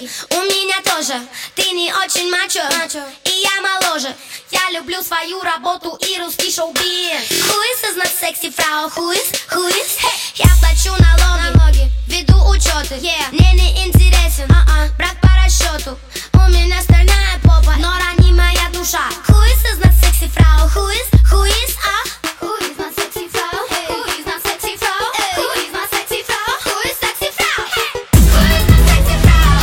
У меня тоже, ты не очень мачо, и я моложе. Я люблю свою работу и русский шоу-биз. Who is not sexy Frau? Who is? Hey. Я плачу налоги, веду учеты. Мне не интересен брак по расчету. У меня стальная попа, но ранимая душа. Who is not sexy Frau? Who is? Who is not sexy Frau? Who is not sexy Frau? Who is not sexy Frau? Who is sexy Frau? Who is not sexy Frau?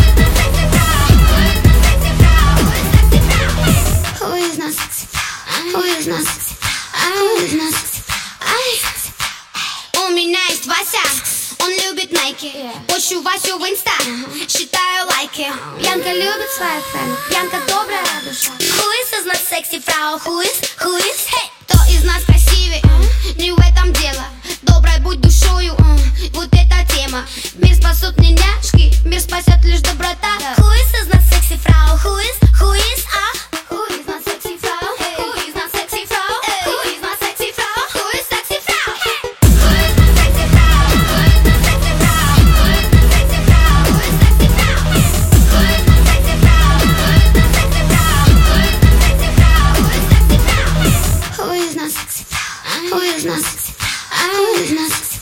Who is not sexy Frau? Who is not sexy Frau? Who is not sexy Frau? У меня есть Вася, он любит Найки. Пощу Васю в инста, считаю лайки. Янка любит своих френдов, Янка добрая душа. Who is not sexy Frau? Who is? Hey. Кто из нас красивее? Не в этом дело. Доброй будь душою, вот эта тема. Мир спасут не няшки, мир спасет лишь доброта. Who is not sexy Frau? Who is? Who is not sexy Frau? Who is not sexy Frau? Who is not sexy Frau? Who is sexy Frau? Who is not sexy Frau? Who is not sexy Frau? Who is not sexy Frau? Who is sexy Frau? Who is not sexy Frau? Who is not sexy Frau? Who is not sexy Frau? Who is not sexy Frau? Who is not sexy Frau? Who is not sexy